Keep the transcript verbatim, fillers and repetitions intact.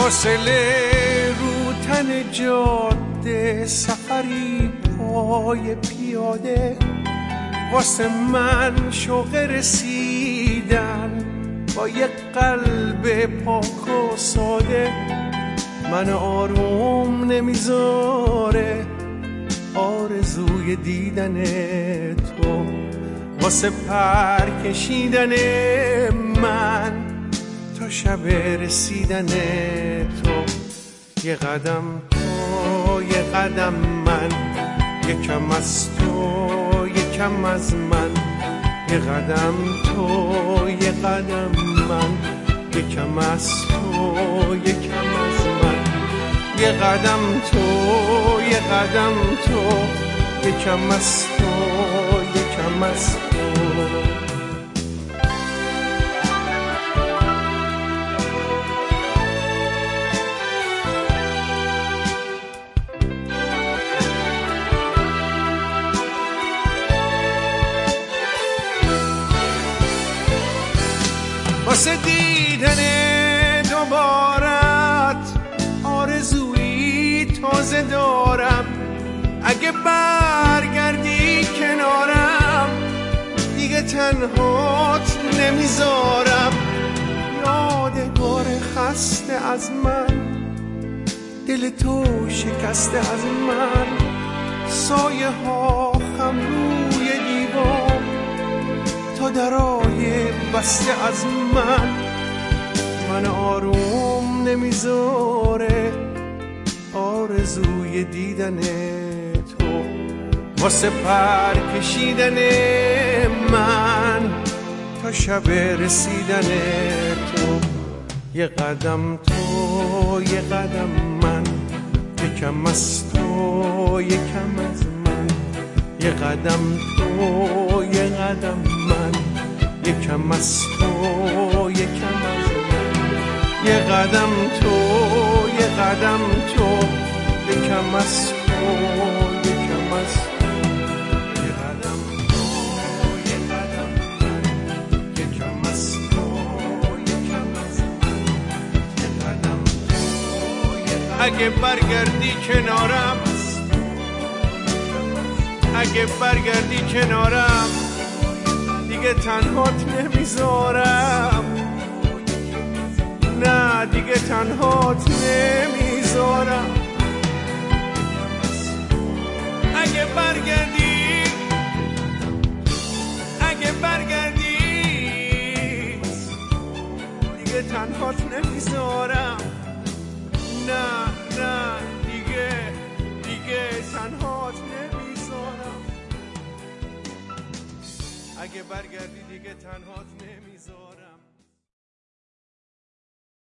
فاصله رو تن جاده، سفری پای پیاده، واسه من شوق رسیدن با یک قلب پاک و ساده. من آروم نمیذاره آرزوی دیدن تو، واسه پر کشیدن من تا شب رسیدن تو. یه قدم تو یه قدم من، یکم از تو یکم از من. یه قدم تو یه قدم من، یکم از تو یکم از من. یه قدم تو یه قدم تو، یکم از تو یکم از تو. واسه دیدن دوبارت آرزویی تازه دارم. اگه برگردی کنارم دیگه تنهات نمیذارم. یادگار خسته از من، دل تو شکسته از من. سایه ها خم روی دیوار، تا درای بسته از من. من آروم نمیذاره آرزوی دیدن تو، واسه پر کشیدن من تا شب رسیدن تو. یه قدم تو یه قدم من، یکم از تو یکم از من. یه قدم تو یه قدم من، یکم از تو یکم از من. یه قدم تو یه قدم تو، یکم از تو یکم از تو. یه قدم تو یه قدم من، یکم از تو یکم از من. یه قدم تو یه قدم. اگه برگردی کنارم، اگه برگردی کنارم دیگه تنهات نمیذارم. نه دیگه تنهات نمیذارم. اگه برگردی اگه برگردی دیگه تنهات نمیذارم. نه نه دیگه دیگه تنهات نمیذارم. اگه برگردی دیگه تنهات نمیذارم.